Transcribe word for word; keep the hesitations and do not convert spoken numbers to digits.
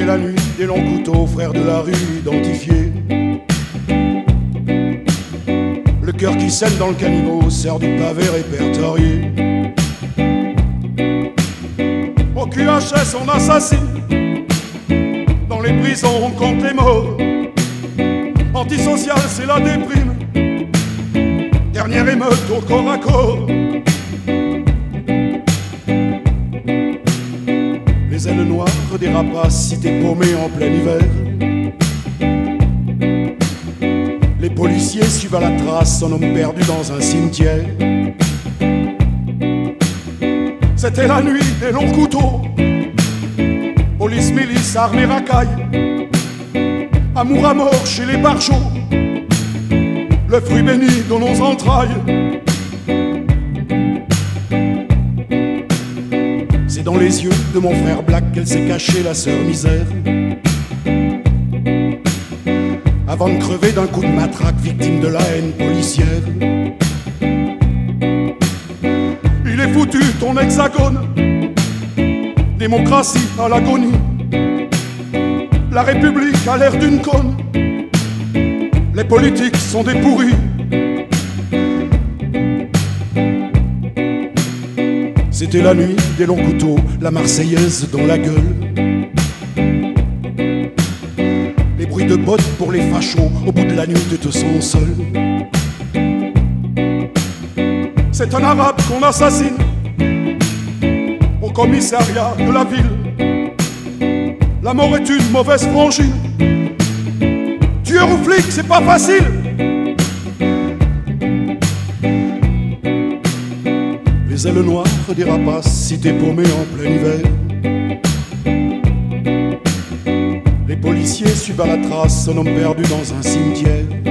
C'était la nuit des longs couteaux, frères de la rue identifiés. Le cœur qui saigne dans le caniveau sert du pavé répertorié. Au Q H S on assassine, dans les prisons on compte les morts. Antisocial c'est la déprime, dernière émeute au corps à corps. Les ailes noires des rapaces, cité paumée en plein hiver. Les policiers suivent à la trace un homme perdu dans un cimetière. C'était la nuit des longs couteaux, police, milice, armée, racaille. Amour à mort chez les barjots, le fruit béni de nos entrailles. C'est dans les yeux de mon frère Black qu'elle s'est cachée, la sœur misère. Avant de crever d'un coup de matraque, victime de la haine policière. Il est foutu ton hexagone, démocratie à l'agonie. La République a l'air d'une conne, les politiques sont des pourris. C'était la nuit des longs couteaux, la Marseillaise dans la gueule. Les bruits de bottes pour les fachos, au bout de la nuit tu te sens seul. C'est un arabe qu'on assassine au commissariat de la ville. La mort est une mauvaise frangine. Tueur ou flic, c'est pas facile. Les ailes noires des rapaces, cité paumée en plein hiver. Les policiers suivent à la trace un homme perdu dans un cimetière.